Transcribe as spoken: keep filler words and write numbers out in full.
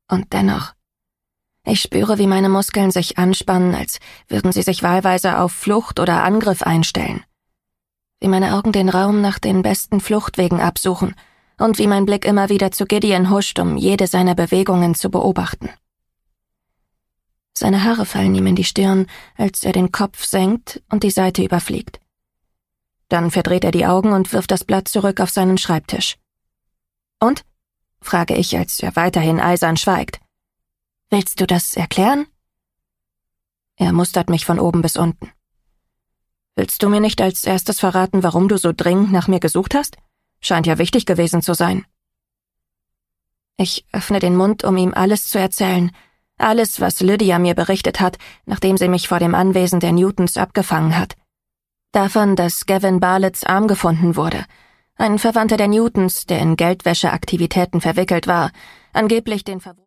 Und dennoch, ich spüre, wie meine Muskeln sich anspannen, als würden sie sich wahlweise auf Flucht oder Angriff einstellen. Wie meine Augen den Raum nach den besten Fluchtwegen absuchen und wie mein Blick immer wieder zu Gideon huscht, um jede seiner Bewegungen zu beobachten. Seine Haare fallen ihm in die Stirn, als er den Kopf senkt und die Seite überfliegt. Dann verdreht er die Augen und wirft das Blatt zurück auf seinen Schreibtisch. »Und?« frage ich, als er weiterhin eisern schweigt. »Willst du das erklären?« Er mustert mich von oben bis unten. »Willst du mir nicht als erstes verraten, warum du so dringend nach mir gesucht hast? Scheint ja wichtig gewesen zu sein.« Ich öffne den Mund, um ihm alles zu erzählen, alles, was Lydia mir berichtet hat, nachdem sie mich vor dem Anwesen der Newtons abgefangen hat. Davon, dass Gavin Barletts Arm gefunden wurde, ein Verwandter der Newtons, der in Geldwäscheaktivitäten verwickelt war, angeblich den Ver